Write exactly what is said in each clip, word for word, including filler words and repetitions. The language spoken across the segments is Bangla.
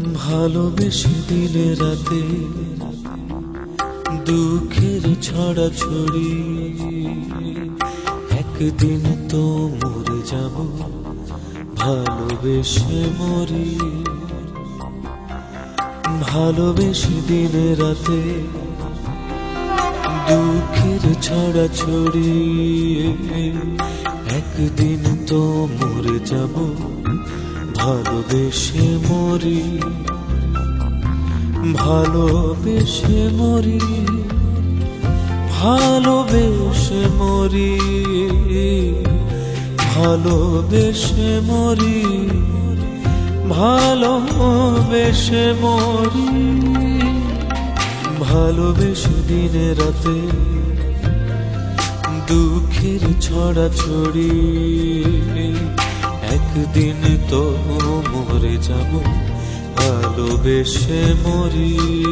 ভালোবেসে দিনে রাতে দুঃখের ছড়া ছড়ি, একদিন তো মরে যাব ভালোবেসে মরি। ভালোবেসে দিনে রাতে দুঃখের ছড়া ছড়ি, একদিন তো মরে যাব ভালোবেসে মরি। ভালোবেসে মরি, ভালোবেসে মরি, ভালোবেসে মরি, ভালোবেসে মরি। ভালোবেসে দিনে রাতে দুঃখের ছড়া ছড়ি, একদিন তো মরে যাব ভালোবেসে মরি।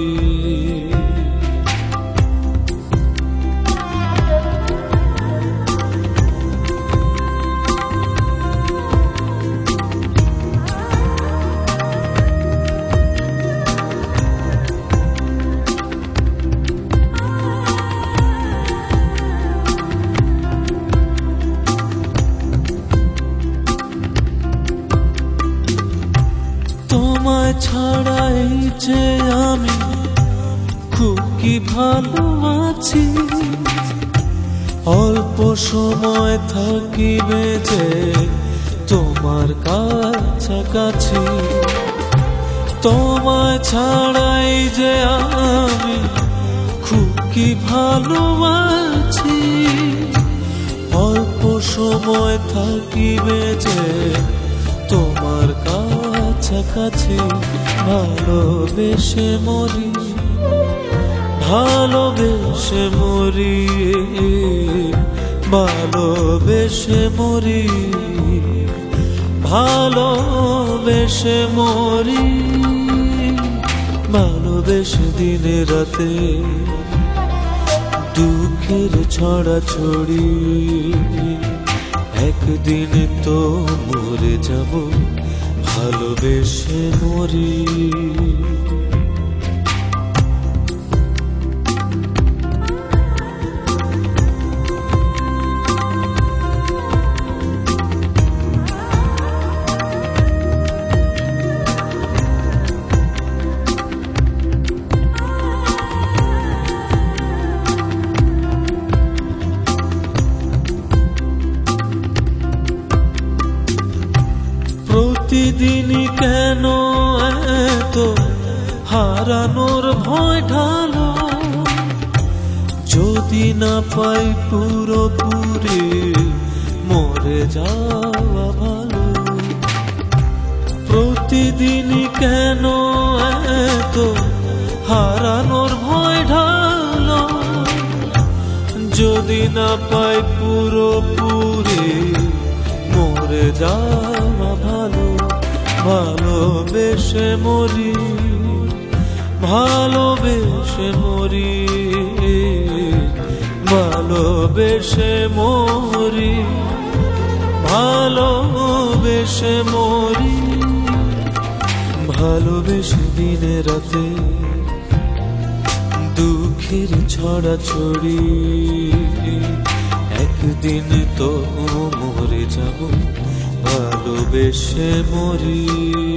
তোমায় ছাড়াই যে আমি খুব কি ভালো আছি, অল্প সময় থাকিবে যে তোমার কাছাকাছি। তোমায় ছাড়াই যে আমি খুব কি ভালো আছি, অল্প সময় থাকিবে যে তোমার কাছাকাছি। ভালোবেসে মরি, ভালোবেসে মরি, ভালোবেসে মরি, ভালোবেসে মরি। ভালোবেসে দিনে রাতে দুঃখের ছড়া ছড়ি, একদিন তো মরে যাব ভালোবেসে মরি। প্রতিদিনই কেন এত হারানোর ভয় ঢালো, যদি না পাই পুরোপুরি মরে যাওয়া ভালো। প্রতিদিনই কেন এত হারানোর ভয় ঢালো, যদি না পাই পুরোপুরি মরে যাওয়া ভালো। ভালোবেসে মরি, ভালোবেসে মরি, ভালোবেসে মরি, ভালোবেসে মরি। ভালোবেসে দিনে রাতে দুঃখের ছড়া ছড়ি, একদিন তো মরে যাব ভালোবেসে মরি।